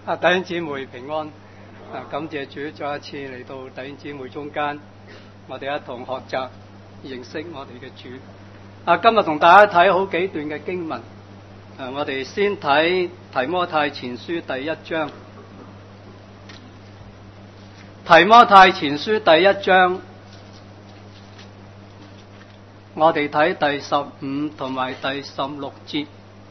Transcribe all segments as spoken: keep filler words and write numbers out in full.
啊，弟兄姊妹平安！啊，感謝主再一次嚟到弟兄姊妹中間，我哋一同學習認識我哋嘅主。啊，今日同大家睇好幾段嘅經文。啊，我哋先睇提摩太前書第一章。提摩太前書第一章，我哋睇第十五同埋第十六節。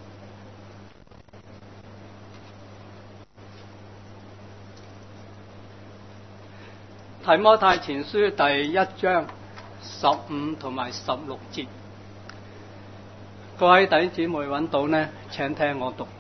提摩太前書第一章十五同埋十六節，各位弟兄姊妹揾到呢？請聽我讀。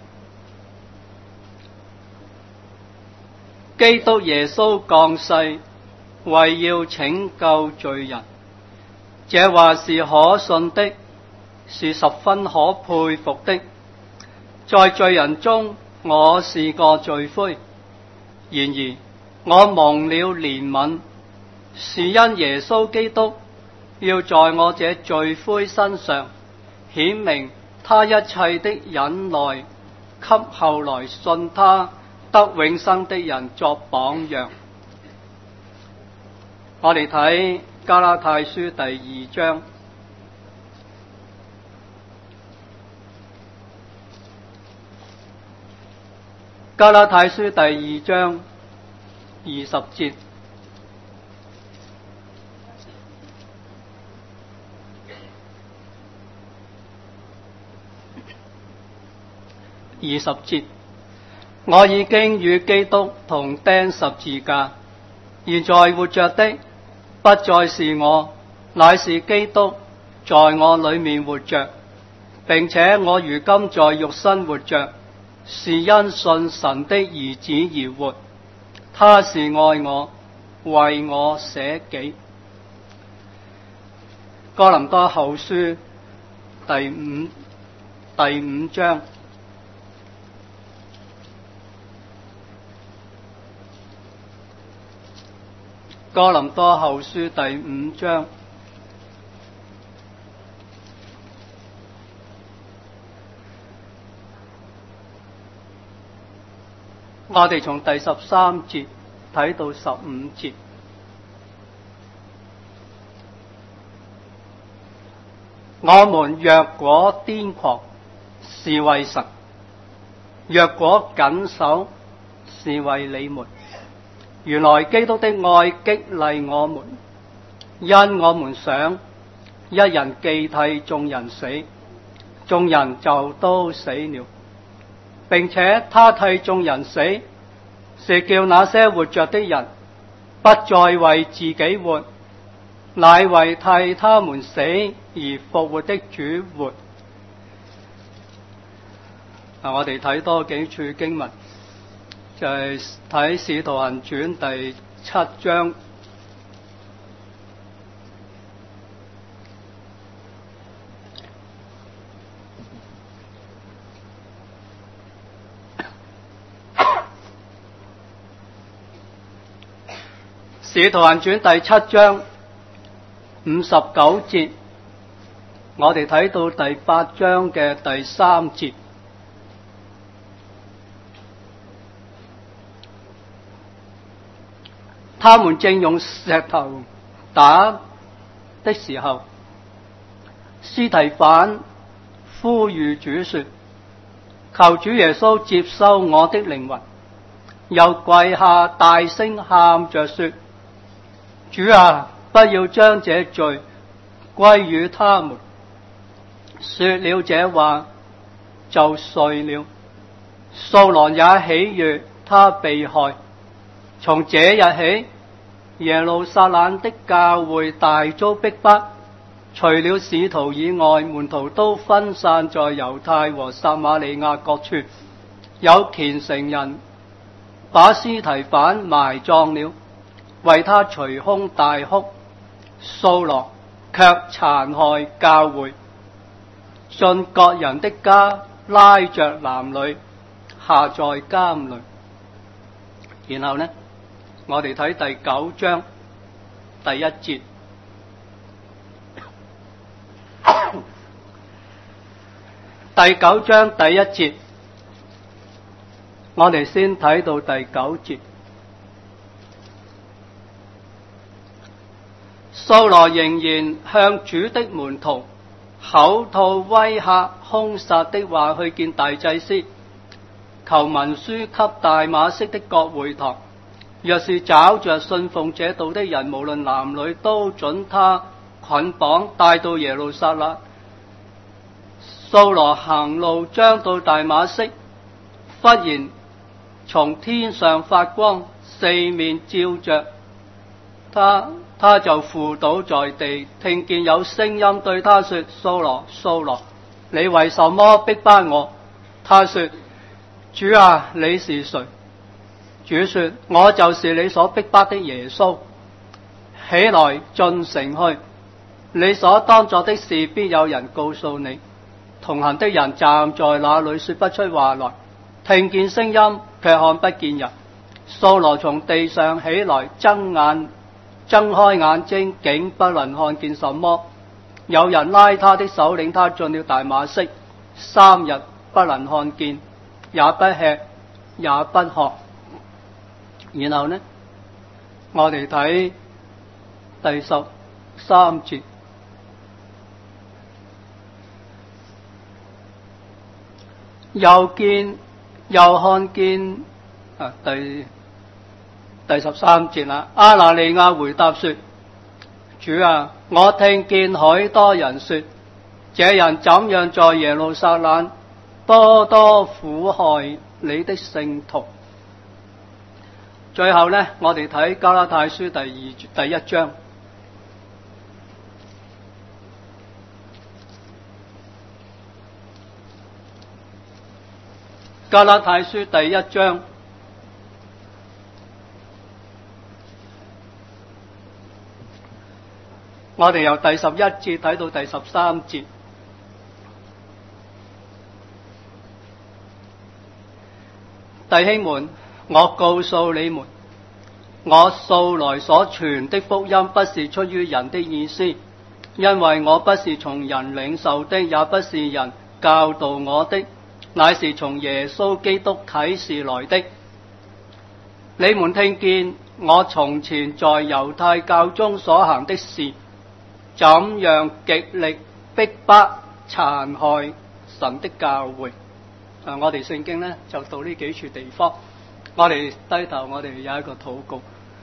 基督耶穌降世，為要拯救罪人，這話是可信的，是十分可佩服的。在罪人中，我是個罪魁，然而我蒙了憐憫，是因耶穌基督要在我這罪魁身上顯明他一切的忍耐，給後來信他得永生的人作榜樣。我哋睇加拉太書第二章。加拉太書第二章二十節，二十節，我已經與基督同釘十字架，現在活着的不再是我，乃是基督在我裏面活着，並且我如今在肉身活着，是因信神的兒子而活。他是愛我，為我捨己。哥林多後書第五第五章。哥林多後書第五章我哋從第十三節睇到十五節。我們若果癲狂，是為神；若果謹守，是為你們。原來基督的愛激勵我們，因我們想一人既替眾人死，眾人就都死了。並且他替眾人死，是叫那些活着的人不再為自己活，乃為替他們死而復活的主活。啊，我哋睇多幾處經文，就係睇《使徒行傳》第七章。《使徒行傳》第七章五十九節，我哋睇到第八章嘅第三節。他們正用石頭打的時候，司提反呼籲主說：求主耶穌接收我的靈魂。又跪下大聲喊着說：主啊，不要將這罪歸於他們。說了這話就睡了。掃羅也喜悅他被害。從這日起，耶路撒冷的教會大遭逼迫，除了使徒以外，門徒都分散在猶太和撒瑪利亞各處。有虔誠人把司提反埋葬了，為他捶胸大哭。掃羅卻殘害教會，進各人的家，拉着男女下在監裏。然後呢，我哋睇第九章第一節。第九章第一節， 我哋先睇到第九節。掃羅仍然向主的門徒口吐威嚇兇殺的話，去見大祭司，求文書給大馬色的各會堂，若是找着信奉這道的人，無論男女，都准他捆綁帶到耶路撒冷。掃羅行路將到大馬色，忽然從天上發光，四面照着他，他就伏倒在地，聽見有聲音對他說：掃羅，掃羅，你為什麼逼迫我？他說：主啊，你是誰？主說：我就是你所逼迫的耶穌。起來進城去，你所當作的事必有人告訴你。同行的人站在那裏說不出話來，聽見聲音卻看不見人。掃羅從地上起來，睜眼睜開眼睛，竟不能看見什麼。有人拉他的手，領他進了大馬色，三日不能看見，也不吃也不喝。然後呢，我哋睇第十三節。又見又看見啊，第第十三節啦。亞拿尼亞回答說：主啊，我聽見許多人說，這人怎樣在耶路撒冷多多苦害你的聖徒。最後呢，我哋睇加拉太書第二第一章。加拉太書第一章，我哋由第十一節睇到第十三節。弟兄們，我告訴你們，我素來所傳的福音不是出於人的意思，因為我不是從人領受的，也不是人教導我的，乃是從耶穌基督啟示來的。你們聽見我從前在猶太教中所行的事，怎樣極力逼迫殘害神的教會。啊，我哋聖經呢就到呢幾處地方，我哋低頭，我哋有一個禱告。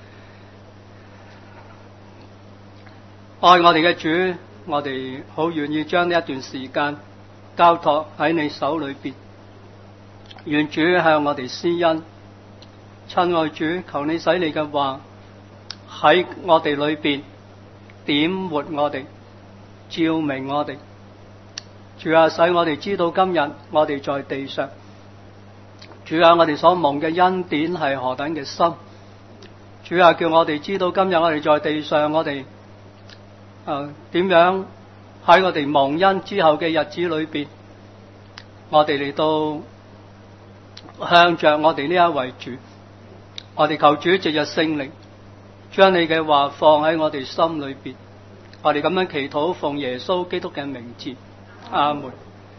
愛我哋嘅主，我哋好願意將呢一段時間交託喺你手裏邊，願主向我哋施恩。親愛主，求你使你嘅話喺我哋裏邊點活我哋，照明我哋。主啊，使我哋知道今日我哋在地上，主啊，我哋所蒙嘅恩典係何等嘅深。主啊，叫我哋知道今日我哋在地上，我哋誒點樣喺我哋蒙恩之後嘅日子裏邊，我哋嚟到向着我哋呢一位主，我哋求主藉着聖靈將你嘅話放喺我哋心裏邊。我哋咁樣祈禱，奉耶穌基督嘅名字，阿門。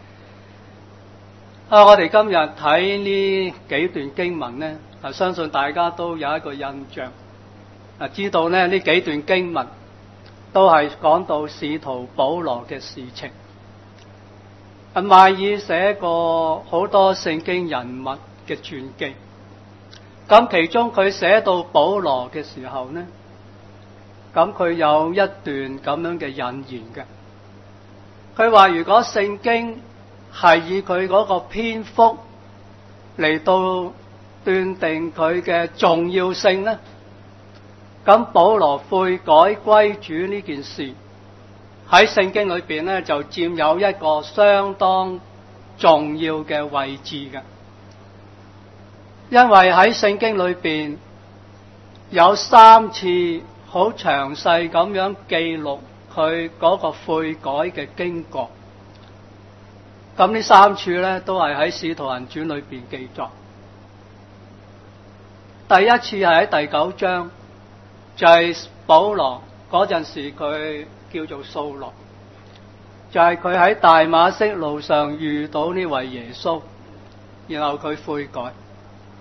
啊，我哋今日睇呢幾段經文呢，啊，相信大家都有一個印象，啊，知道呢呢幾段經文都係講到使徒保羅嘅事情。啊，邁爾寫過好多聖經人物嘅傳記，咁其中佢寫到保羅嘅時候呢，咁佢有一段咁樣嘅引言嘅。佢話如果聖經係以佢嗰個篇幅嚟到斷定佢嘅重要性呢，咁保羅悔改歸主呢件事喺聖經裏邊呢，就佔有一個相當重要嘅位置嘅。因為喺聖經裏邊有三次好詳細咁樣記錄佢嗰個悔改嘅經過，咁呢三處呢都係喺《使徒行傳》裏邊記載。第一次係喺第九章，就係、是、保羅嗰陣時佢叫做掃羅，就係佢喺大馬色路上遇到呢位耶穌，然後佢悔改。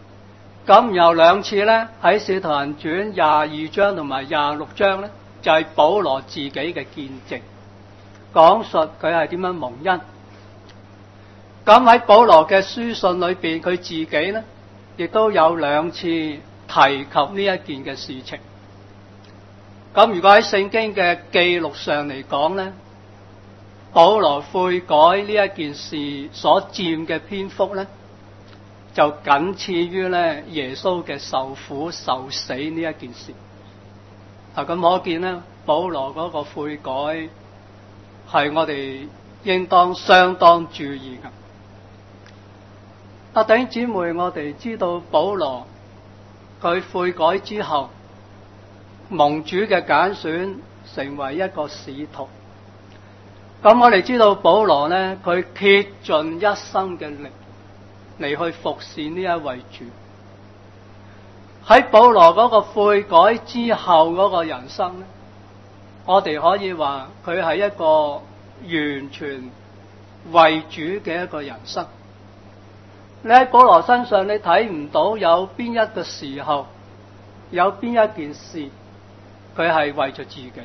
咁然後兩次咧喺《使徒行傳》廿二章同埋廿六章咧，就係、是、保羅自己嘅見證，講述佢係點樣蒙恩。咁喺保羅嘅書信裏邊，佢自己咧亦都有兩次提及呢一件嘅事情。咁如果喺聖經嘅記錄上嚟講咧，保羅悔改呢一件事所佔嘅篇幅咧，就僅次於咧耶穌嘅受苦受死呢一件事。啊，咁可見咧，保羅嗰個悔改係我哋應當相當注意嘅。啊，弟兄姊妹，我哋知道保羅佢悔改之後，蒙主嘅揀選，成為一個使徒。咁我哋知道保羅咧，佢竭盡一生嘅力嚟去服侍呢一位主。喺保羅嗰個悔改之後嗰個人生咧，我哋可以話佢係一個完全為主嘅一個人生。你喺保羅身上，你睇唔到有邊一個時候，有邊一件事，佢係為咗自己。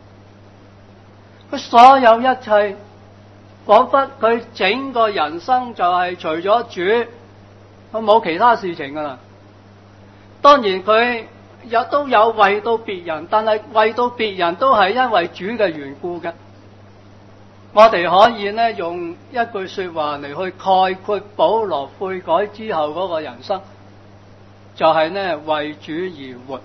佢所有一切，仿佛佢整個人生就係除咗主，佢冇其他事情噶啦。當然佢有都有為到別人，但係為到別人都係因為主嘅緣故嘅。我哋可以呢用一句說話嚟去概括保羅悔改之後嗰個人生，就係呢為主而活。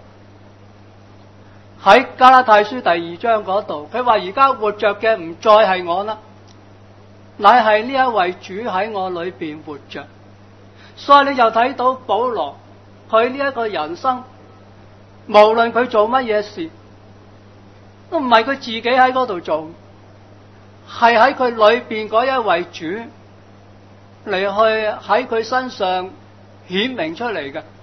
喺加拉太書第二章嗰度，佢話而家活着嘅唔再係我啦，乃係呢一位主喺我裏邊活着。所以你就睇到保羅佢呢一個人生，無論佢做乜嘢事，都唔係佢自己喺嗰度做，係喺佢裏邊嗰一位主嚟去喺佢身上顯明出嚟嘅。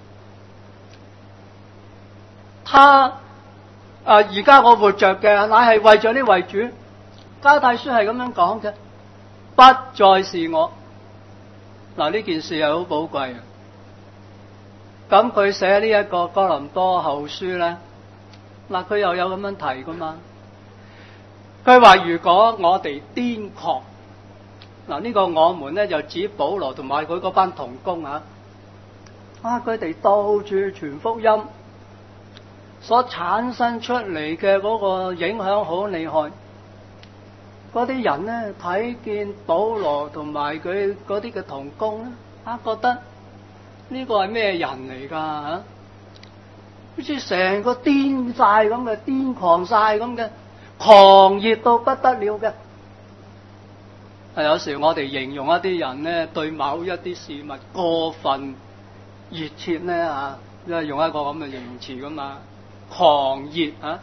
他啊！而家我活着嘅，乃係為咗呢位主。加拉太書係咁樣講嘅，不再是我。嗱，呢件事係好寶貴啊！咁佢寫呢一個哥林多後書咧，嗱佢又有咁樣提噶嘛？佢話如果我哋癲狂，嗱呢個我們咧就指保羅同埋佢嗰班同工啊，啊佢哋到處傳福音。所產生出嚟嘅嗰個影響好厲害，嗰啲人咧睇見保羅同埋佢嗰啲嘅同工咧，啊覺得呢個係咩人嚟㗎嚇？好似成個癲晒咁嘅，癲狂晒咁嘅，狂熱到不得了嘅。係有時我哋形容一啲人咧，對某一啲事物過分熱切咧嚇，即係用一個咁嘅形容詞㗎嘛。狂熱啊，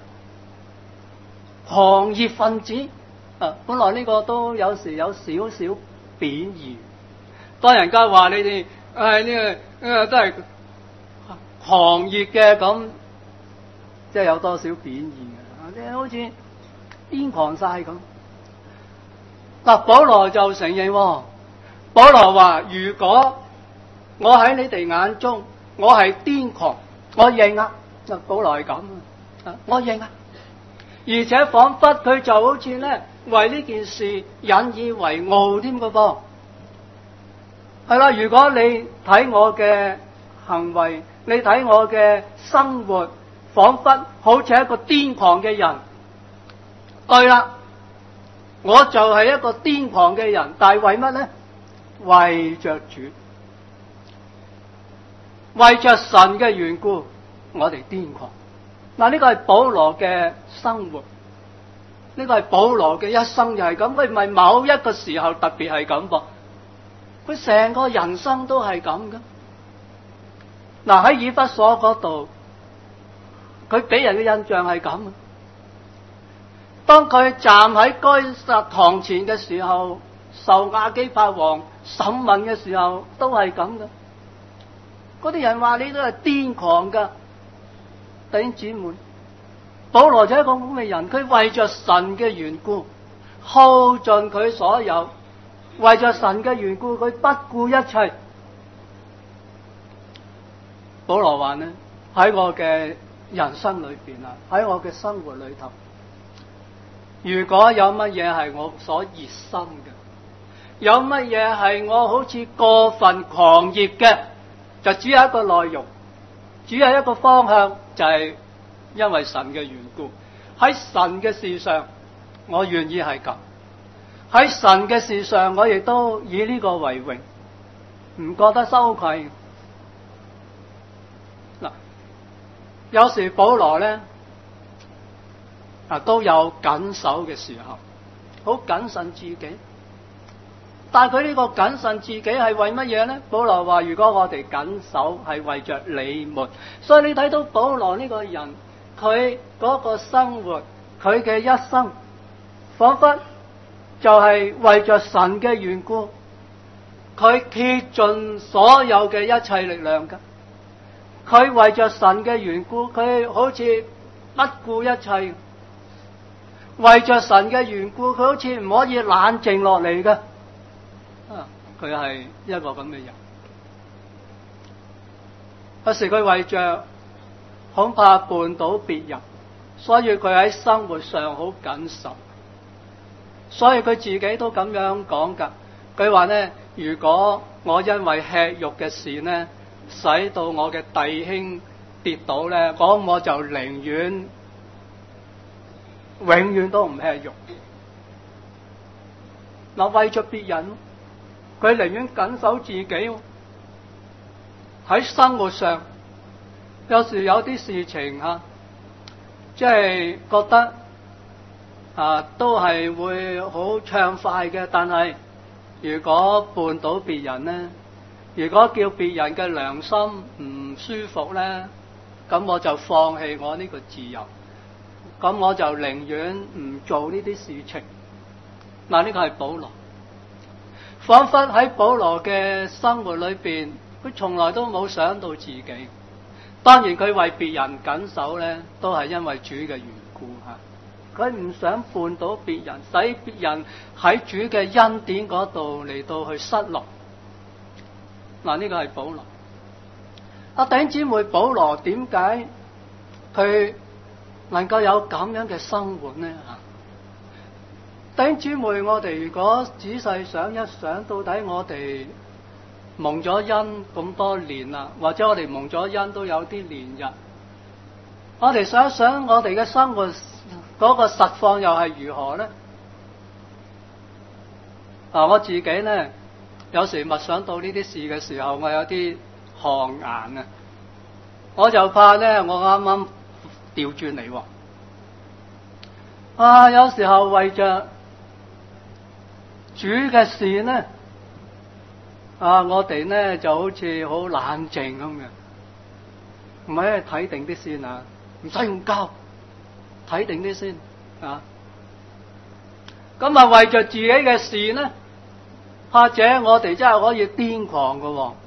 狂熱分子啊，本來呢個都有時有少少貶義。當人家話你哋誒呢個誒都係狂熱嘅咁，即係有多少貶義嘅，即係好似癲狂晒咁。嗱，保羅就承認，保羅話：如果我喺你哋眼中，我係癲狂，我認啊。保羅係咁啊，我認啊，而且仿佛佢就好似咧為呢件事引以為傲添嘅噃。係啦，如果你睇我嘅行為，你睇我嘅生活，仿佛好似一個癲狂嘅人。對啦，我就係一個癲狂嘅人，但係為乜咧？為着主，為着神嘅緣故。我哋癲狂，嗱呢個係保羅嘅生活，呢個係保羅嘅一生就係咁，佢唔係某一個時候特別係咁噃，佢成個人生都係咁噶。嗱喺以弗所嗰度，佢俾人嘅印象係咁。當佢站喺該撒堂前嘅時候，受亞基帕王審問嘅時候，都係咁噶。嗰啲人話你都係癲狂噶。弟兄姊妹，保羅就係一個咁嘅人，佢為着神嘅緣故，耗盡佢所有，為着神嘅緣故，佢不顧一切。 保羅話呢，喺我嘅人生裏邊啊，喺我嘅生活裏頭，如果有乜嘢係我所熱心嘅，有乜嘢係我好似過分狂熱嘅，就只有一個內容，只有一個方向，就係因為神嘅緣故。喺神嘅事上，我願意係咁；喺神嘅事上，我亦都以呢個為榮，唔覺得羞愧。嗱，有時保羅咧啊都有謹守嘅時候，好謹慎自己。但係佢呢個謹慎自己係為乜嘢呢？保羅話：如果我哋謹守係為着你們，所以你睇到保羅呢個人，佢嗰個生活，佢嘅一生，仿佛就係為着神嘅緣故，佢竭盡所有嘅一切力量噶。佢為着神嘅緣故，佢好似不顧一切；為着神嘅緣故，佢好似唔可以冷靜落嚟噶。啊，佢係一個咁嘅人。有時佢為着恐怕絆倒別人，所以佢喺生活上好謹慎。所以佢自己都咁樣講噶。佢話呢，如果我因為吃肉嘅事呢，使到我嘅弟兄跌倒呢，咁我就寧願永遠都唔吃肉。嗱，為着別人，佢寧願謹守自己。喺生活上，有時有啲事情吓，即係覺得啊，都係會好暢快嘅。但係如果絆倒別人呢，如果叫別人嘅良心唔舒服呢，咁我就放棄我呢個自由，咁我就寧願唔做呢啲事情。嗱，呢個係保羅，仿佛喺保羅嘅生活裏邊，佢從來都冇想到自己。當然佢為別人謹守呢，都係因為主嘅緣故吓。佢唔想絆倒別人，使別人喺主嘅恩典嗰度嚟到去失落。嗱，呢個係保羅。阿弟兄姊妹，保羅點解佢能夠有咁樣嘅生活呢？吓，弟兄姊妹，我哋如果仔細想一想，到底我哋蒙咗恩咁多年啦，或者我哋蒙咗恩都有啲年日，我哋想一想我哋嘅生活嗰個實況又係如何呢？啊，我自己呢，有時默想到呢啲事嘅時候，我有啲汗顏啊！我就怕呢，我啱啱調轉嚟喎。啊，有時候為着主嘅事呢，啊，我哋呢就好似好冷靜咁嘅，唔係睇定啲先啊，唔使用膠，睇定啲先啊。咁啊，為着自己嘅事呢，或者我哋真係可以癲狂㗎喎。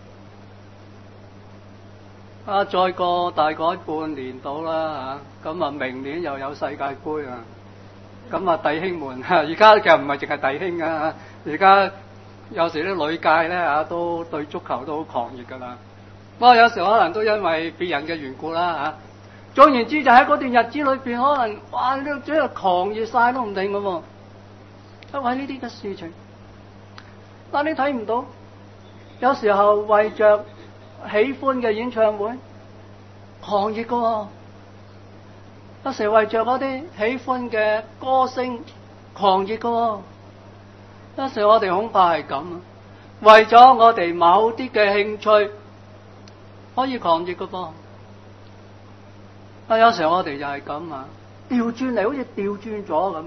啊，再過大概半年到啦嚇，咁啊明年又有世界盃啊，咁啊弟兄們，而家其實唔係淨係弟兄啊，而家有時啲女界咧嚇都對足球都好狂熱㗎啦。不過有時可能都因為別人嘅緣故啦嚇。總言之，就喺嗰段日子裏邊，可能哇，呢真係狂熱晒都唔定㗎喎。因為呢啲嘅事情，但你睇唔到，有時候為着喜歡嘅演唱會狂熱㗎喎，有時為着嗰啲喜歡嘅歌星狂熱㗎喎，有時我哋恐怕係咁啊，為咗我哋某啲嘅興趣可以狂熱㗎噃。啊，有時我哋就係咁啊，調轉嚟好似調轉咗咁嘅，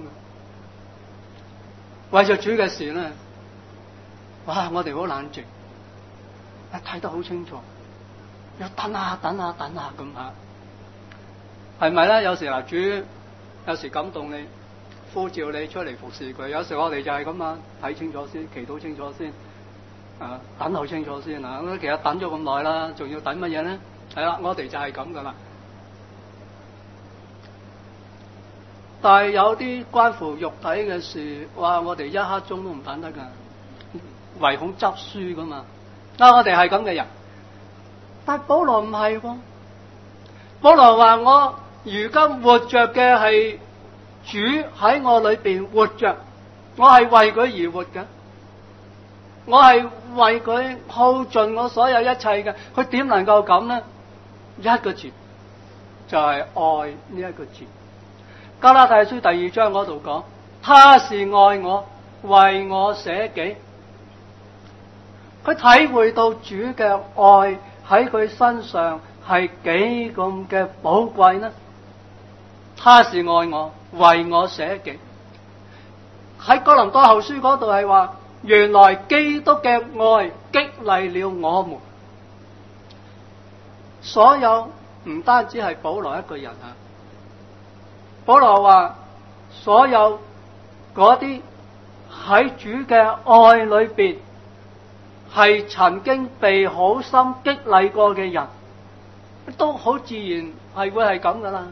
為着主嘅事咧，哇！我哋好冷靜。睇得好清楚，要等下等下等下咁吓，係咪咧？有時嗱，主有時感動你，呼召你出嚟服侍佢；有時我哋就係咁啊，睇清楚先，祈禱清楚先，啊，等候清楚先啊。其實等咗咁耐啦，仲要等乜嘢咧？係啦，我哋就係咁噶啦。但係有啲關乎肉體嘅事，哇！我哋一刻鐘都唔等得噶，唯恐執輸噶嘛。啊！我哋係咁嘅人， 但保羅唔係喎，保羅話我如今活着嘅係主喺我裏邊活着，我係為佢而活嘅，我係為佢耗盡我所有一切嘅。佢點能夠咁呢？一個字就係、是、愛呢一個字。加拉太書第二章嗰度講，他是愛我，為我捨己。佢體會到主嘅愛喺佢身上係幾咁嘅寶貴呢？他是愛我，為我捨己。喺哥林多後書嗰度係話，原來基督嘅愛激勵了我們。所有唔單止係保羅一個人啊，保羅話所有嗰啲喺主嘅愛裏邊係曾經被好心激勵過嘅人，都好自然係會係咁噶啦。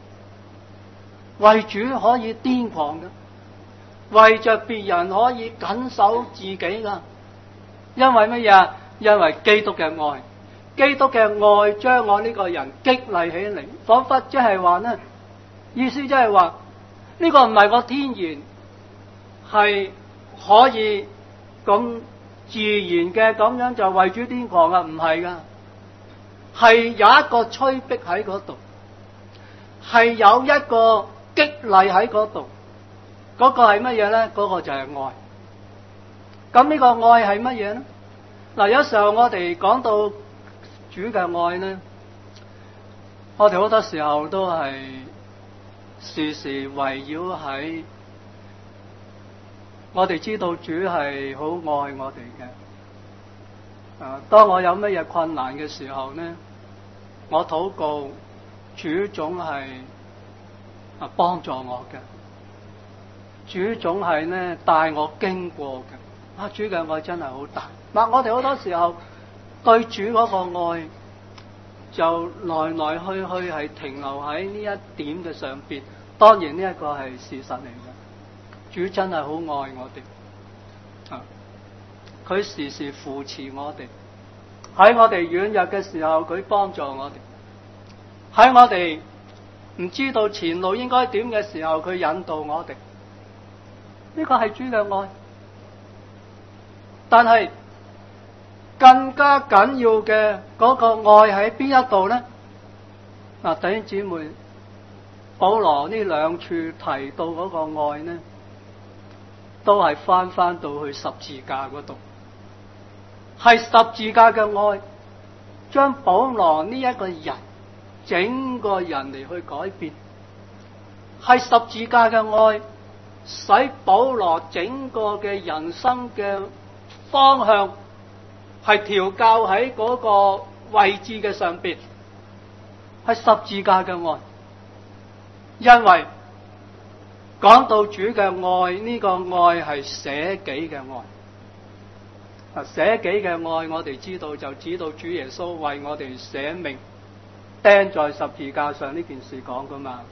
為主可以癲狂嘅，為着別人可以緊守自己噶，因為乜嘢？因為基督嘅愛，基督嘅愛將我呢個人激勵起嚟，仿佛即係話呢，意思即係話呢個唔係我天然係可以咁自然嘅咁樣就為主癲狂啊，唔係噶，係有一個催逼喺嗰度，係有一個激勵喺嗰度，嗰個係乜嘢咧？嗰個就係愛。咁呢個愛係乜嘢咧？嗱，有時候我哋講到主嘅愛咧，我哋好多時候都係時時圍繞喺我哋知道主係好愛我哋嘅。啊，當我有乜嘢困難嘅時候咧，我禱告，主總係啊幫助我嘅，主總係咧帶我經過嘅。啊，主嘅愛真係好大。嗱，我哋好多時候對主嗰個愛就來來去去係停留喺呢一點嘅上邊。當然呢一個係事實嚟嘅，主真係好愛我哋，啊，佢時時扶持我哋，喺我哋軟弱嘅時候佢幫助我哋，喺我哋唔知道前路應該點嘅時候佢引導我哋，呢個係主嘅愛。但係更加緊要嘅嗰個愛喺邊一度呢？嗱，弟兄姊妹，保羅呢兩處提到嗰個愛呢，都係翻翻到去十字架嗰度，係十字架嘅愛將保羅呢一個人整個人嚟去改變，係十字架嘅愛使保羅整個嘅人生嘅方向係調校喺嗰個位置嘅上邊，係十字架嘅愛。因為講到主嘅愛，呢個愛係捨己嘅愛。啊，捨己嘅愛我哋知道就指到主耶穌為我哋捨命釘在十字架上呢件事講噶嘛。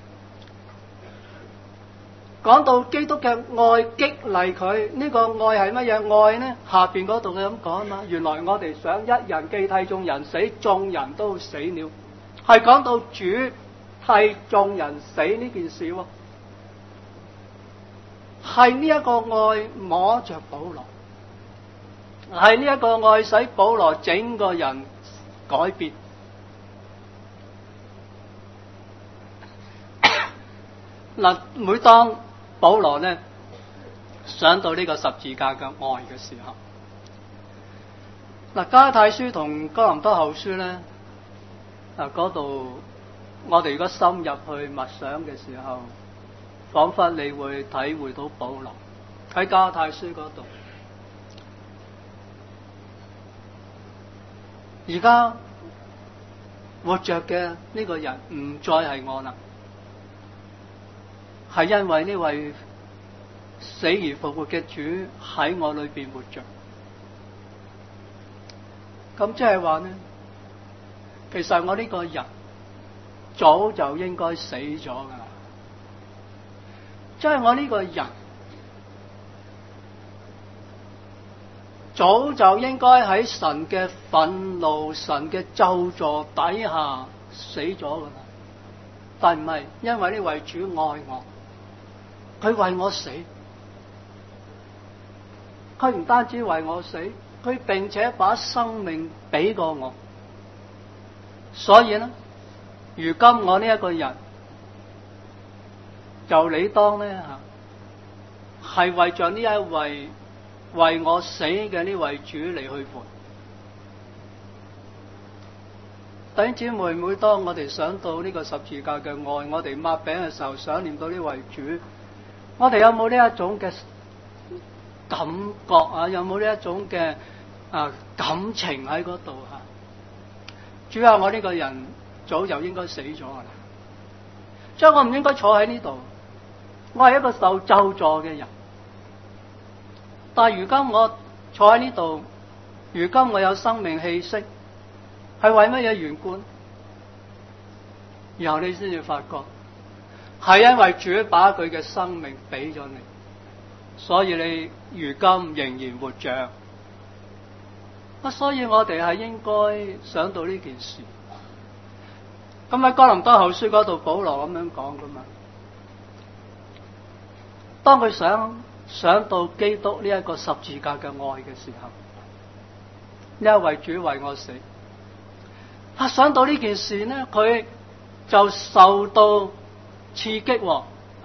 講到基督嘅愛激勵佢，呢個愛係乜嘢愛呢？下邊嗰度佢咁講啊嘛，原來我哋想一人既替眾人死，眾人都死了，係講到主替眾人死呢件事喎，係呢一個愛摸着保羅，係呢一個愛使保羅整個人改變。嗱，每當保羅呢想到呢個十字架嘅愛嘅時候，嗱，加拉太書同哥林多後書呢，嗱嗰度我哋如果深入去默想嘅時候，仿佛你會體會到保羅喺加拉太書嗰度，而家活着嘅呢個人唔再係我啦，係因為呢位死而復活嘅主喺我裏邊活着。咁即係話呢，其實我呢個人早就應該死咗噶啦，即係我呢個人早就應該喺神嘅憤怒、神嘅咒詛底下死咗㗎啦。但唔係，因為呢位主愛我，佢為我死。佢唔單止為我死，佢並且把生命俾過我。所以呢，如今我呢一個人就理當呢吓，係為着呢一位為我死嘅呢位主嚟去活。弟兄姊妹，每當我哋想到呢個十字架嘅愛，我哋擘餅嘅時候想念到呢位主，我哋有冇呢一種嘅感覺啊？有冇呢一種嘅啊感情喺嗰度啊？主啊，我呢個人早就應該死咗啦，所以我唔應該坐喺呢度。我係一個受咒詛嘅人，但係如今我坐喺呢度，如今我有生命氣息，係為乜嘢緣故？然後你先至發覺，係因為主把佢嘅生命俾咗你，所以你如今仍然活着。啊，所以我哋係應該想到呢件事。咁喺哥林多後書嗰度，保羅咁樣講噶嘛。當佢想想到基督呢一個十字架嘅愛嘅時候，呢一位主為我死。啊，想到呢件事呢，佢就受到刺激喎。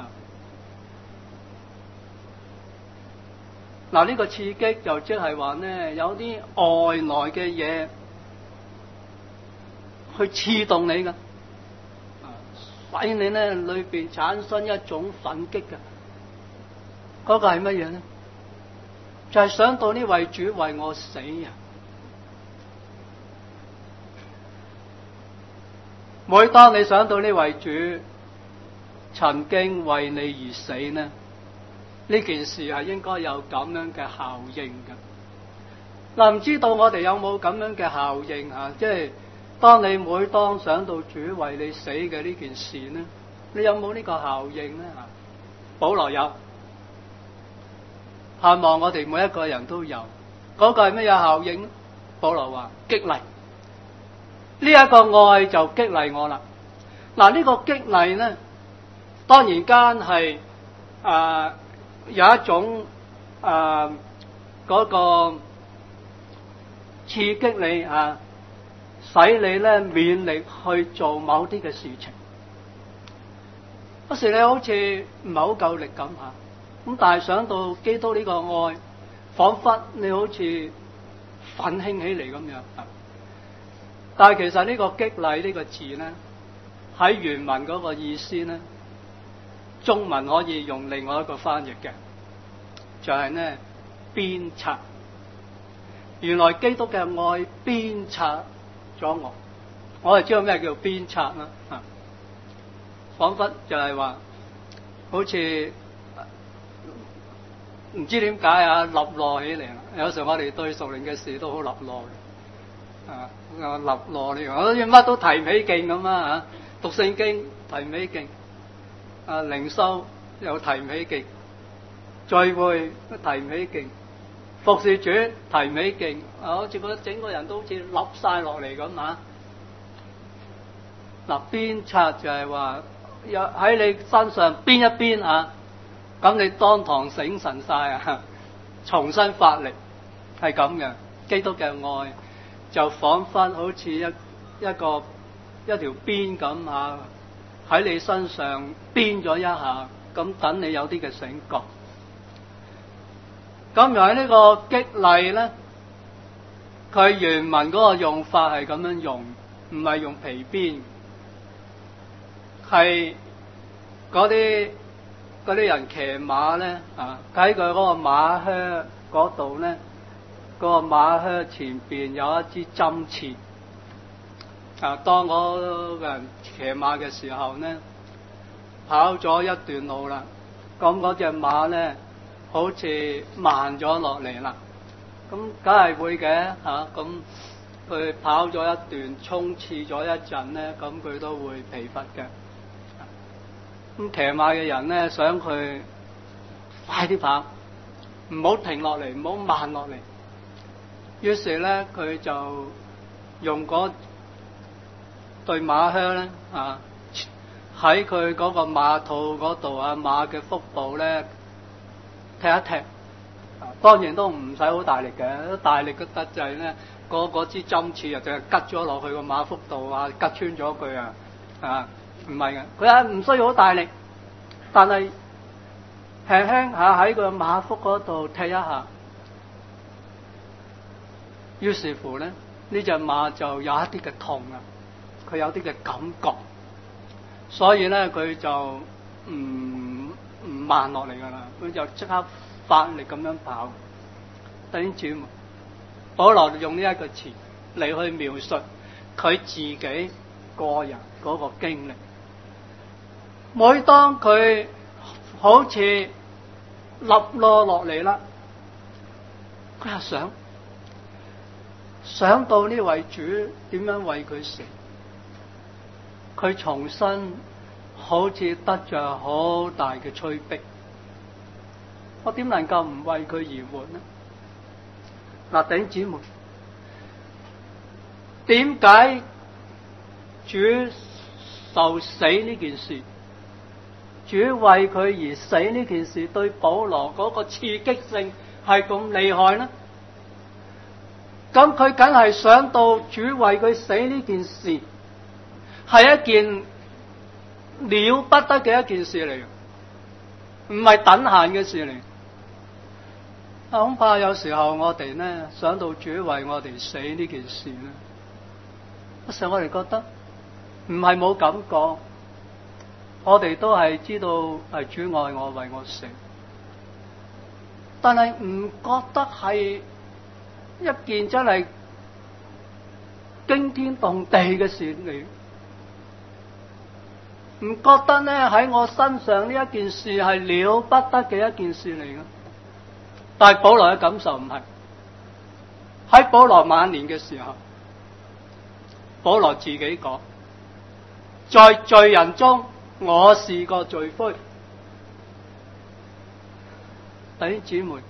嗱，呢個刺激就即係話呢，有啲外來嘅嘢去刺動你噶，使你呢裏邊產生一種奮擊嘅。嗰個係乜嘢呢？就係想到呢位主為我死啊！每當你想到呢位主曾經為你而死呢，呢件事係應該有咁樣嘅效應嘅。嗱，唔知道我哋有冇咁樣嘅效應啊？即係當你每當想到主為你死嘅呢件事呢，你有冇呢個效應呢？保羅有，盼望我哋每一個人都有。嗰個係咩嘢效應？保羅話激勵，呢一個愛就激勵我啦。嗱，呢個激勵呢，當然間係啊。有一種誒嗰、呃那個刺激你啊，使你咧勉力去做某啲嘅事情。嗰時你好似唔係好夠力咁嚇，咁但係想到基督呢個愛，彷彿你好似奮興起嚟咁樣。但係其實呢個激勵呢個字咧，喺原文嗰個意思咧，中文可以用另外一個翻譯嘅，就係呢鞭策。原來基督嘅愛鞭策咗我，我係知道咩叫鞭策啦。啊，彷彿就係話，好似唔知點解啊，立落起嚟。有時候我哋對屬靈嘅事都好立落嘅，啊，立落嚟，好似乜都提唔起勁咁啊！讀聖經提唔起勁。啊，靈修又提唔起勁，聚會都提唔起勁，服侍主提唔起勁，啊，好似覺得整個人都好似凹晒落嚟咁啊！嗱，鞭策就係話有喺你身上鞭一鞭啊，咁你當堂醒神晒啊，重新發力，係咁嘅。基督嘅愛就彷彿好似一一個一條鞭咁啊，喺你身上鞭咗一下，咁等你有啲嘅醒覺。咁又喺呢個激勵咧，佢原文嗰個用法係咁樣用，唔係用皮鞭，係嗰啲嗰啲人騎馬咧啊，喺佢嗰個馬靴嗰度咧，嗰個馬靴前邊有一支針刺。啊！當嗰個人騎馬嘅時候呢，跑咗一段路啦，咁嗰隻馬呢，好似慢咗落嚟啦。咁梗係會嘅嚇，咁、啊、佢跑咗一段，衝刺咗一陣呢，咁佢都會疲乏嘅。咁騎馬嘅人呢，想佢快啲跑，唔好停落嚟，唔好慢落嚟。 於是咧佢就用嗰對馬靴咧啊，喺佢嗰個馬肚嗰度啊，馬嘅腹部咧踢一踢。當然都唔使好大力嘅，大力嘅得滯咧，嗰嗰支針刺啊，就係拮咗落去個馬腹度啊，拮穿咗佢啊，啊，唔係嘅，佢係唔需要好大力，但係輕輕下喺個馬腹嗰度踢一下，於是乎咧，呢隻馬就有一啲嘅痛啊，佢有啲嘅感覺，所以咧佢就唔唔慢落嚟噶啦，佢就即刻發力咁樣跑。弟兄姊妹，保羅用呢一個詞嚟去描述佢自己個人嗰個經歷。每當佢好似立落落嚟啦，佢係想想到呢位主點樣為佢死，佢重新好似得着好大嘅催逼。我點能夠唔為佢而活呢？嗱，弟兄姊妹，點解主受死呢件事，主為佢而死呢件事對保羅嗰個刺激性係咁厲害呢？咁佢梗係想到主為佢死呢件事係一件了不得嘅一件事嚟，唔係等閒嘅事嚟。恐怕有時候我哋呢想到主為我哋死呢件事呢，有時候我哋覺得唔係冇感覺，我哋都係知道係主愛我為我死，但係唔覺得係一件真係驚天動地嘅事嚟，唔覺得呢喺我身上呢一件事係了不得嘅一件事嚟嘅。但係保羅嘅感受唔係，喺保羅晚年嘅時候，保羅自己講，在罪人中我是個罪魁。弟兄姊妹，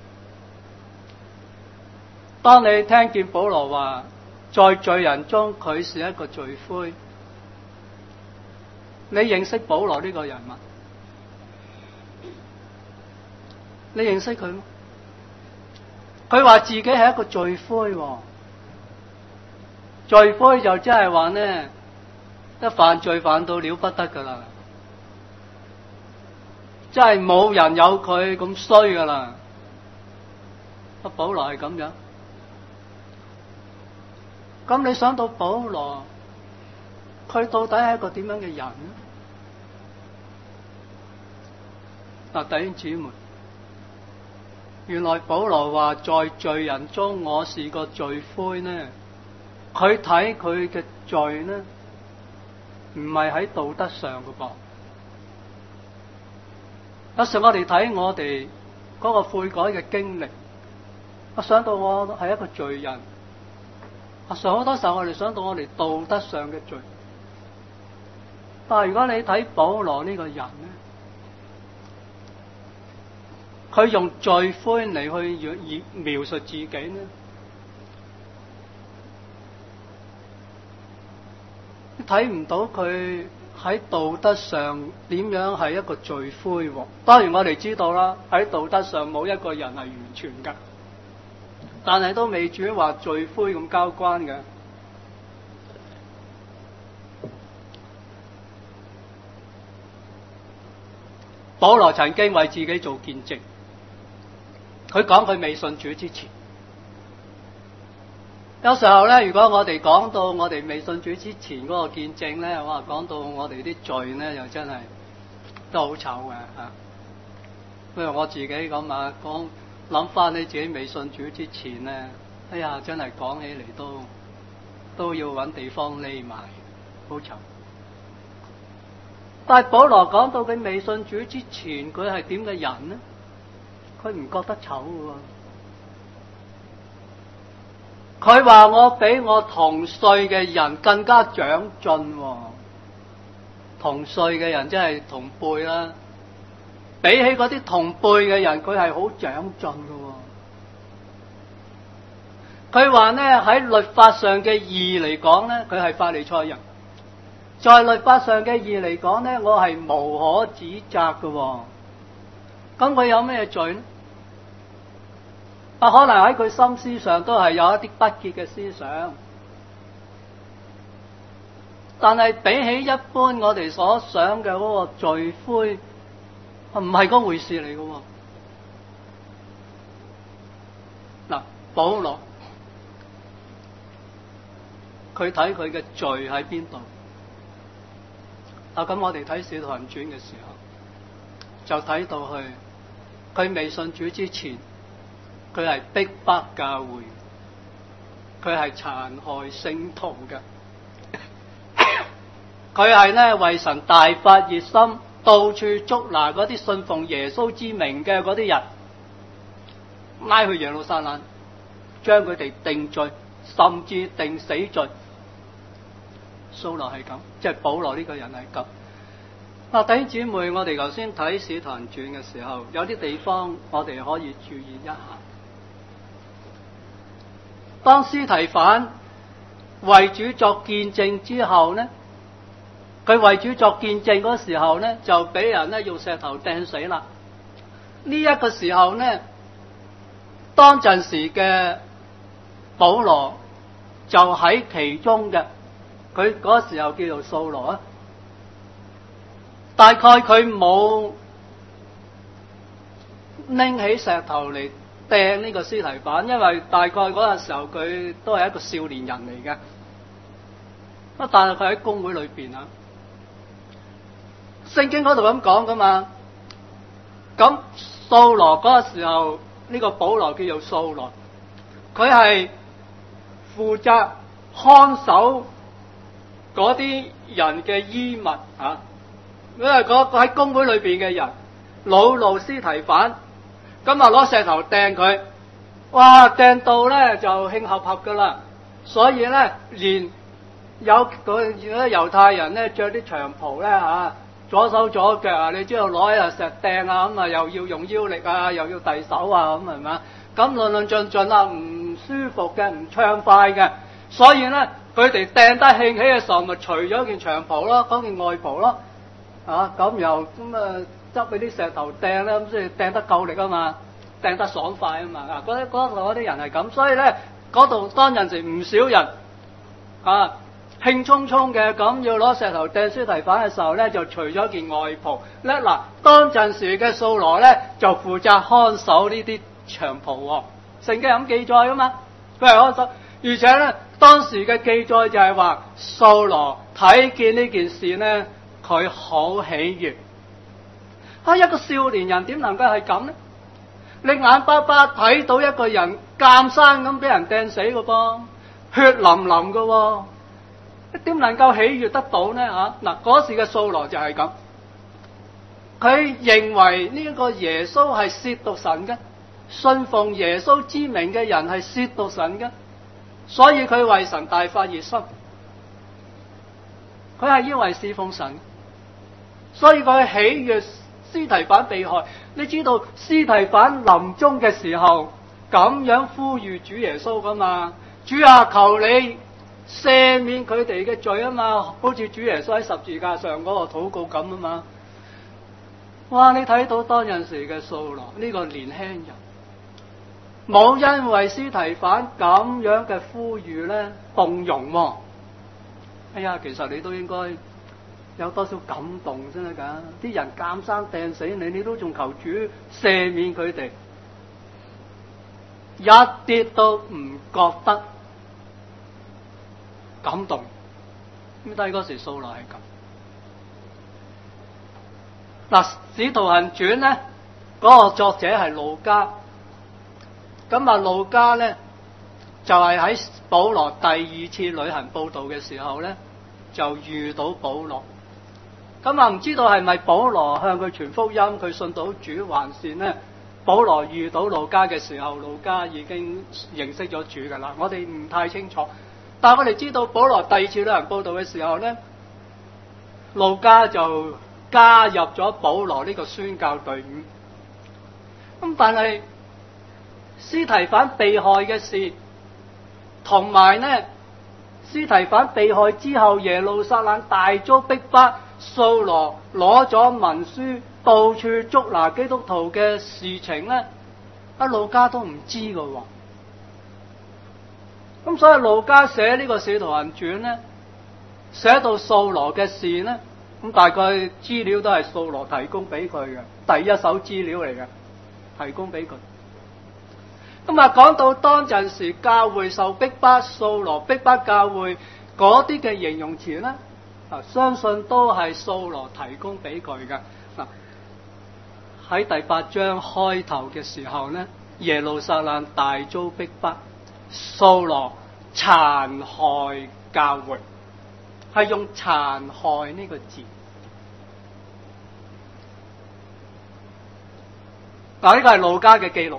當你聽見保羅話在罪人中佢是一個罪魁，你認識保羅呢個人物？你認識佢嗎？佢話自己係一個罪魁，罪魁就即係話呢，一犯罪犯到了不得噶啦，真係冇人有佢咁衰噶啦。阿保羅係咁樣，咁你想到保羅，佢到底係一個點樣嘅人呢？嗱，弟兄姊妹，原來保羅話在罪人中我是個罪魁呢，佢睇佢嘅罪呢，唔係喺道德上嘅噃。有時我哋睇我哋嗰個悔改嘅經歷，我想到我係一個罪人，我想好多時候我哋想到我哋道德上嘅罪，但係如果你睇保羅呢個人呢，佢用罪魁嚟去描述自己呢，睇唔到佢喺道德上點樣係一個罪魁。當然我哋知道啦，喺道德上冇一個人係完全噶，但係都未至於話罪魁咁交關嘅。保羅曾經為自己做見證，佢講佢未信主之前，有時候咧，如果我哋講到我哋未信主之前嗰個見證咧，哇，講到我哋啲罪咧，又真係都好醜嘅吓。譬如我自己咁啊，講諗翻你自己未信主之前咧，哎呀，真係講起嚟都都要搵地方匿埋，好醜。但係保羅講到佢未信主之前，佢係點嘅人呢？佢唔覺得醜嘅。佢話我比我同歲嘅人更加長進。同歲嘅人即係同輩啦，比起嗰啲同輩嘅人，佢係好長進嘅。 佢話呢，喺律法上嘅義嚟講呢，佢係法利賽人。在律法上嘅義嚟講呢，我係無可指責嘅、哦。咁佢有咩罪呢？啊，可能喺佢心思上都係有一啲不潔嘅思想，但係比起一般我哋所想嘅嗰個罪魁，唔係嗰回事嚟嘅、哦。嗱，保羅佢睇佢嘅罪喺邊度？啊，咁我哋睇《使徒行傳》嘅時候，就睇到佢，佢未信主之前，佢係逼迫教會，佢係殘害聖徒嘅，佢係呢為神大發熱心，到處捉拿嗰啲信奉耶穌之名嘅嗰啲人，拉去耶路撒冷，將佢哋定罪，甚至定死罪。掃羅係咁，即係保羅呢個人係咁。嗱，弟兄姊妹，我哋頭先睇《使徒行傳》嘅時候，有啲地方我哋可以注意一下。當司提反為主作見證之後呢，佢為主作見證嗰時候呢，就俾人呢用石頭掟死啦。呢、這、一個時候呢，當陣時嘅保羅就喺其中嘅。佢嗰時候叫做掃羅啊，大概佢冇拎起石頭嚟掟呢個司提反，因為大概嗰陣時候佢都係一個少年人嚟嘅。啊，但係佢喺公會裏邊啊，聖經嗰度咁講噶嘛。咁掃羅嗰個時候，呢個保羅叫做掃羅，佢係負責看守嗰啲人嘅衣物啊，因為嗰個喺公會裏邊嘅人惱怒司提反，咁啊攞石頭掟佢，哇掟到咧就興合合噶啦，所以咧連有嗰啲猶太人咧着啲長袍咧吓，左手左腳啊，你知道攞一石掟啊，咁啊又要用腰力啊，又要遞手啊，咁係嘛，咁論論盡盡啊，唔舒服嘅，唔暢快嘅，所以咧。佢哋掟得興起嘅時候，咪除咗件長袍咯，嗰件外袍咯，啊咁又咁啊執俾啲石頭掟咧，咁所以掟得夠力啊嘛，掟得爽快啊嘛，嗱嗰啲嗰度嗰啲人係咁，所以咧嗰度當陣時唔少人啊興沖沖嘅咁要攞石頭掟司提反嘅時候咧，就除咗件外袍咧，嗱當陣時嘅掃羅咧就負責看守呢啲長袍喎，聖經咁記載噶嘛，佢係看守，而且咧。當時嘅記載就係話，掃羅睇見呢件事呢，佢好喜悅。啊，一個少年人點能夠係咁呢？你眼巴巴睇到一個人監生咁俾人掟死嘅噃，血淋淋嘅喎，點能夠喜悅得到呢？嚇嗱，嗰時嘅掃羅就係咁，佢認為呢個耶穌係褻瀆神嘅，信奉耶穌之名嘅人係褻瀆神嘅。所以佢為神大發熱心，佢係因為侍奉神，所以佢喜悅司提反被害。你知道司提反臨終嘅時候咁樣呼籲主耶穌噶嘛？主啊，求你赦免佢哋嘅罪啊嘛，好似主耶穌喺十字架上嗰個禱告咁啊嘛。哇！你睇到當陣時嘅掃羅呢個年輕人，冇因為司提反咁樣嘅呼籲咧動容、哦，哎呀，其實你都應該有多少感動先得噶？啲人監生掟死你，你都仲求主赦免佢哋，一啲都唔覺得感動。咁但係嗰時掃羅係咁。嗱，《使徒行傳》咧，嗰、那個作者係路加。咁啊，路加咧就係、是、喺保羅第二次旅行佈道嘅時候咧，就遇到保羅。咁啊，唔知道係咪保羅向佢傳福音，佢信到主，還是呢？保羅遇到路加嘅時候，路加已經認識咗主噶啦。我哋唔太清楚，但係我哋知道保羅第二次旅行佈道嘅時候咧，路加就加入咗保羅呢個宣教隊伍。咁但係司提反被害嘅事， 同埋呢，司提反被害之後，耶路撒冷大遭逼迫，掃羅攞咗文書，到處捉拿基督徒嘅事情呢，阿路加都唔知㗎喎。咁所以路加寫呢個使徒行傳呢，寫到掃羅嘅事呢，咁大概資料都係掃羅提供俾佢嘅，第一手資料嚟嘅，提供俾佢。咁啊，講到當陣時教會受逼迫，掃羅逼迫教會嗰啲嘅形容詞呢，啊，相信都係掃羅提供俾佢嘅。嗱，喺第八章開頭嘅時候呢，耶路撒冷大遭逼迫，掃羅殘害教會，係用殘害呢個字。嗱，呢個係路加嘅記錄。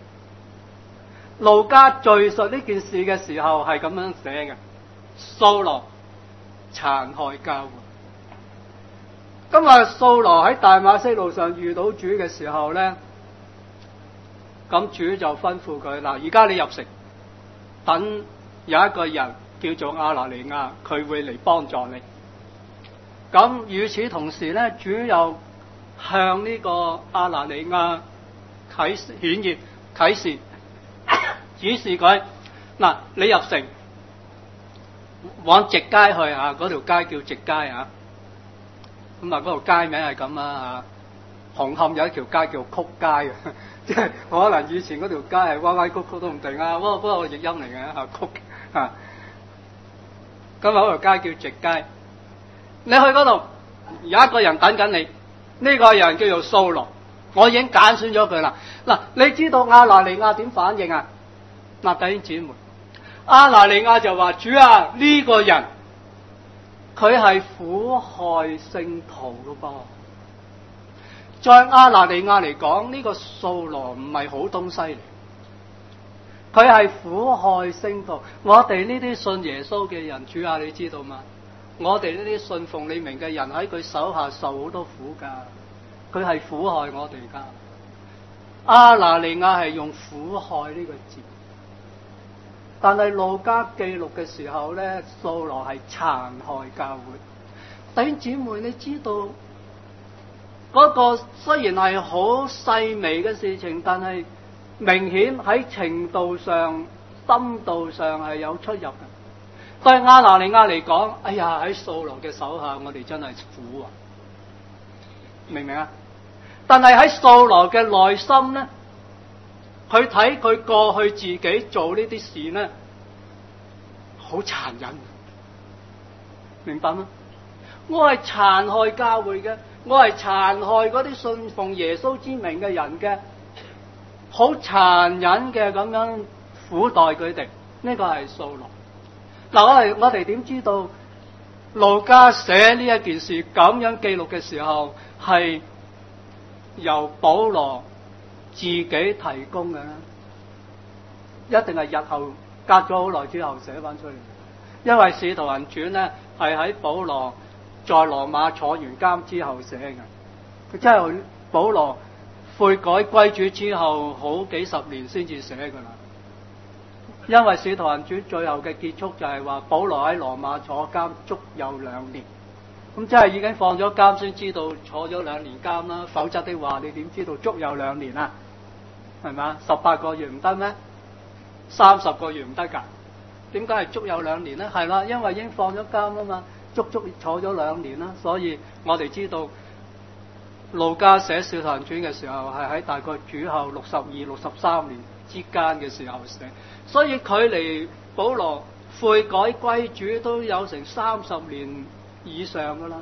路加敘述呢件事嘅時候係咁樣寫嘅：掃羅殘害教會。今日掃羅喺大馬色路上遇到主嘅時候呢，咁主就吩咐佢：嗱，而家你入城，等有一個人叫做亞拿尼亞，佢會嚟幫助你。咁與此同時呢，主又向呢個亞拿尼亞啟顯現啟示。指示佢：嗱，你入城往直街去啊，嗰條街叫直街啊。咁啊，嗰條街名係咁啊。紅磡有一條街叫曲街嘅，即係可能以前嗰條街係彎彎曲曲都唔定啊。不過不過譯音嚟嘅啊，曲啊。咁啊，嗰條街叫直街。你去嗰度有一個人等緊你，呢、這個人叫做掃羅，我已經揀選咗佢啦。嗱，你知道亞拿尼亞點反應啊？嗱，弟兄姊妹，亞拿尼亞就話：主啊，呢、這個人佢係苦害聖徒噶噃。在亞拿尼亞嚟講，呢、這個掃羅唔係好東西嚟，佢係苦害聖徒。我哋呢啲信耶穌嘅人，主啊，你知道嗎？我哋呢啲信奉你名嘅人喺佢手下受好多苦噶，佢係苦害我哋噶。亞拿尼亞係用苦害呢個字。但係路加記錄嘅時候咧，掃羅係殘害教會。弟兄姊妹，你知道嗰個雖然係好細微嘅事情，但係明顯喺程度上、深度上係有出入嘅。對亞拿尼亞嚟講，哎呀，喺掃羅嘅手下，我哋真係苦啊！明唔明啊？但係喺掃羅嘅內心咧，佢睇佢過去自己做呢啲事呢，好殘忍，明白嗎？我係殘害教會嘅，我係殘害嗰啲信奉耶穌之名嘅人嘅，好殘忍嘅咁樣苦待佢哋。呢個係掃羅。嗱，我哋我哋點知道路加寫呢一件事咁樣記錄嘅時候係由保羅自己提供嘅咧？一定係日後隔咗好耐之後寫翻出嚟。因為使徒行傳咧係喺保羅在羅馬坐完監之後寫嘅，佢真係保羅悔改歸主之後好幾十年先至寫噶啦。因為使徒行傳最後嘅結束就係話保羅喺羅馬坐監足有兩年，咁即係已經放咗監先知道坐咗兩年監啦，否則的話你點知道足有兩年啊？係咪？十八個月唔得咩？三十個月唔得噶？點解係足有兩年呢？係啦，因為已經放咗監啊嘛，足足坐咗兩年啦，所以我哋知道路加寫使徒行傳嘅時候係喺大概主後六十二、六十三年之間嘅時候寫，所以距離保羅悔改歸主都有成三十年以上噶啦。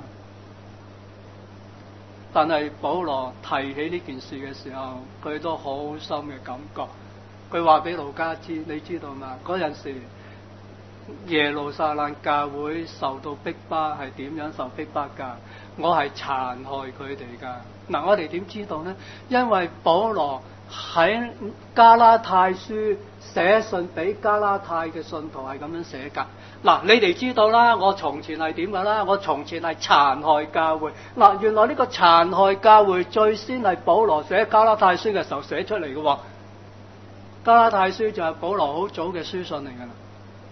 但係保羅提起呢件事嘅時候，佢都好深嘅感覺。佢話俾路加知，你知道嘛？嗰陣時耶路撒冷教會受到逼迫係點樣受逼迫噶？我係殘害佢哋噶。嗱，我哋點知道呢？因為保羅喺加拉太書寫信俾加拉太嘅信徒係咁樣寫噶。嗱，你哋知道啦，我從前係點噶啦？我從前係殘害教會。嗱，原來呢個殘害教會最先係保羅寫加拉太書嘅時候寫出嚟嘅。加拉太書就係保羅好早嘅書信嚟噶啦。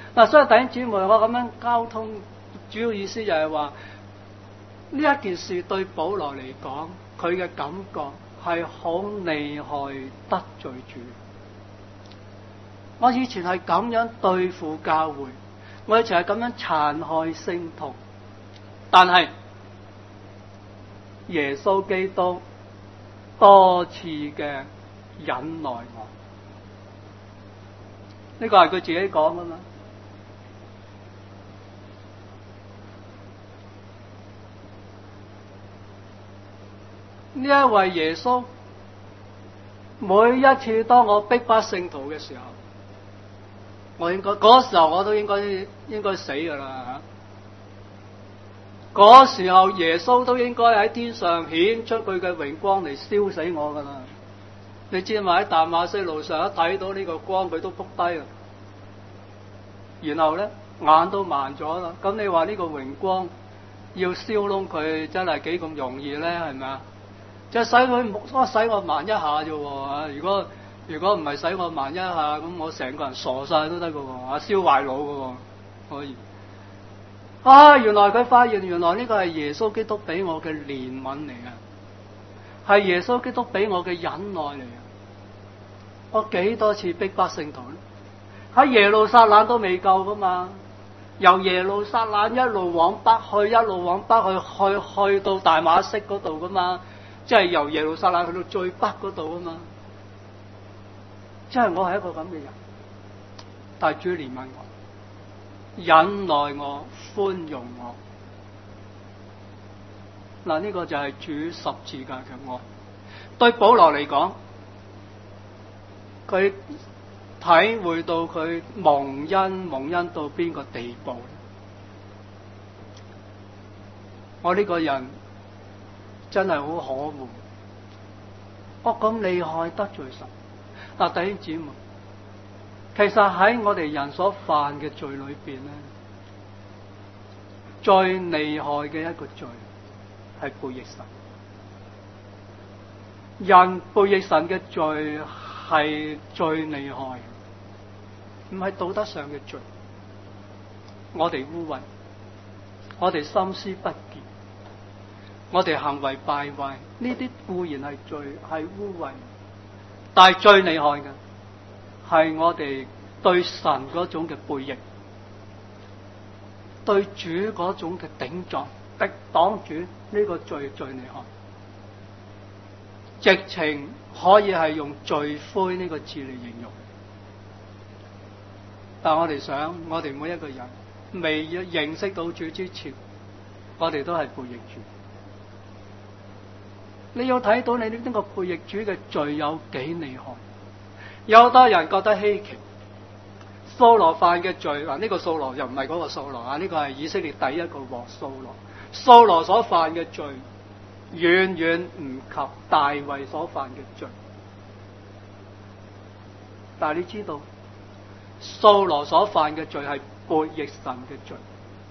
嗱，所以弟兄姊妹，我咁樣交通，主要意思就係話呢一件事對保羅嚟講，佢嘅感覺係好厲害得罪主。我以前係咁樣對付教會，我以前係咁樣殘害聖徒，但係耶穌基督多次嘅忍耐我，呢個係佢自己講噶嘛。呢一位耶穌，每一次當我逼迫聖徒嘅時候，我應該嗰時候我都應該應該死噶啦。嗰時候耶穌都應該喺天上顯出佢嘅榮光嚟燒死我噶啦。你知嘛？喺大馬色路上一睇到呢個光，佢都撲低啊。然後咧眼都盲咗啦。咁你話呢個榮光要燒燶佢，真係幾咁容易咧？係咪啊？即係使佢，我使我盲一下啫喎！如果如果唔係使我盲一下，咁我成個人傻晒都得噶喎！啊，燒壞腦噶喎，可以。啊，原來佢發現，原來呢個係耶穌基督俾我嘅憐憫嚟嘅，係耶穌基督俾我嘅忍耐嚟嘅。我幾多次逼迫聖徒咧？喺耶路撒冷都未夠噶嘛，由耶路撒冷一路往北去，一路往北去，去去到大馬色嗰度噶嘛。即係由耶路撒冷去到最北嗰度啊嘛，即係我係一個咁嘅人，但係主憐憫我，忍耐我，寬容我。嗱，呢個就係主十字架嘅愛。對保羅嚟講，佢體會到佢蒙恩蒙恩到邊個地步？我呢個人真係好可惡，我咁厲害得罪神。嗱，弟兄姊妹，其實喺我哋人所犯嘅罪裏邊咧，最厲害嘅一個罪係背逆神。人背逆神嘅罪係最厲害，唔係道德上嘅罪。我哋污穢，我哋心思不潔，我哋行為敗壞，呢啲固然係罪，係污穢，但係最厲害嘅係我哋對神嗰種嘅背逆，對主嗰種嘅頂撞、敵擋主，呢個罪最厲害，直情可以係用罪魁呢個字嚟形容。但我哋想，我哋每一個人未認識到主之前，我哋都係背逆主。你要睇到你呢個背逆主嘅罪有幾厲害。有好多人覺得稀奇，掃羅犯嘅罪，嗱，呢個掃羅又唔係嗰個掃羅啊，呢個係以色列第一個王掃羅。掃羅所犯嘅罪遠遠唔及大衛所犯嘅罪。但係你知道，掃羅所犯嘅罪係背逆神嘅罪，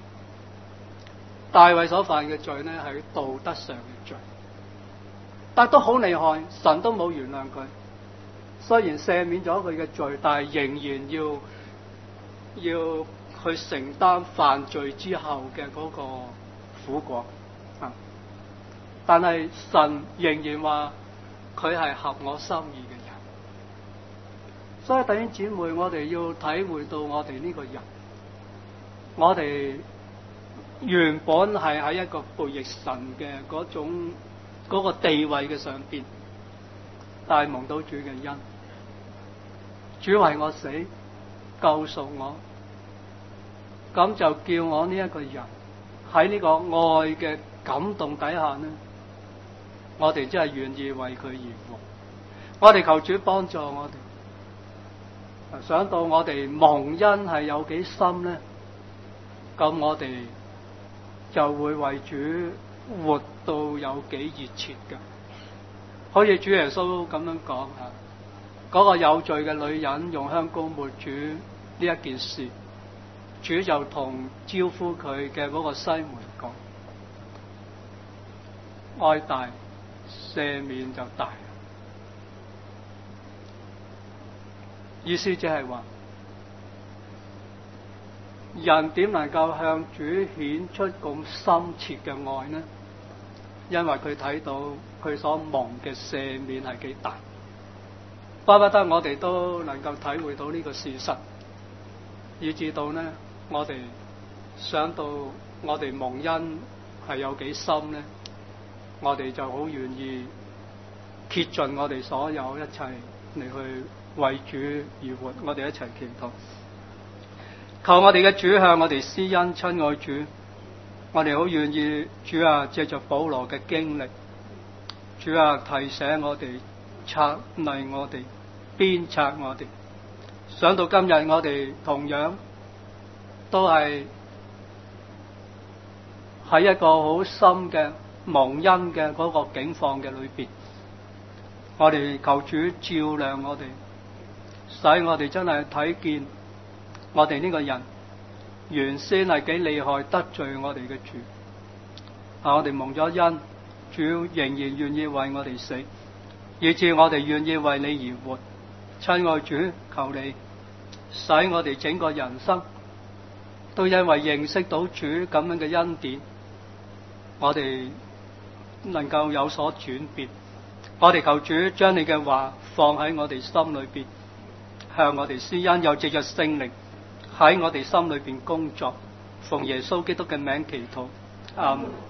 大衛所犯嘅罪呢係道德上嘅罪。但都好厲害，神都冇原諒佢。雖然赦免咗佢嘅罪，但係仍然要要去承擔犯罪之後嘅嗰個苦果。啊！但係神仍然話佢係合我心意嘅人。所以弟兄姊妹，我哋要體會到我哋呢個人，我哋原本係喺一個背逆神嘅嗰種嗰個地位嘅上邊，但係蒙到主嘅恩，主為我死，救贖我，咁就叫我呢一個人喺呢個愛嘅感動底下呢，我哋真係願意為佢而活。我哋求主幫助我哋。想到我哋蒙恩係有幾深呢？咁我哋就會為主活到有幾熱切㗎。好似主耶穌咁樣講吓，嗰個有罪嘅女人用香膏抹主呢一件事，主就同招呼佢嘅嗰個西門講：愛大，赦免就大。意思即係話， 人點能夠向主顯出咁深切嘅愛呢？因為佢睇到佢所蒙嘅赦免係幾大，巴不得我哋都能夠體會到呢個事實，以至到呢，我哋想到我哋蒙恩係有幾深呢，我哋就好願意竭盡我哋所有一切嚟去為主而活。我哋一齊祈禱，求我哋嘅主向我哋施恩。親愛主，我哋好願意，主啊，借着保羅嘅經歷，主啊，提醒我哋，策勵我哋，鞭策我哋。想到今日我哋同樣都係喺一個好深嘅蒙恩嘅嗰個境況嘅裏邊，我哋求主照亮我哋，使我哋真係睇見我哋呢個人原先係幾厲害，得罪我哋嘅主，啊！我哋蒙咗恩，主仍然願意為我哋死，以致我哋願意為你而活。親愛主，求你使我哋整個人生都因為認識到主咁樣嘅恩典，我哋能夠有所轉變。我哋求主將你嘅話放喺我哋心裏邊，向我哋施恩，又藉着聖靈喺我哋心裏邊工作。奉耶穌基督嘅名祈禱，阿們。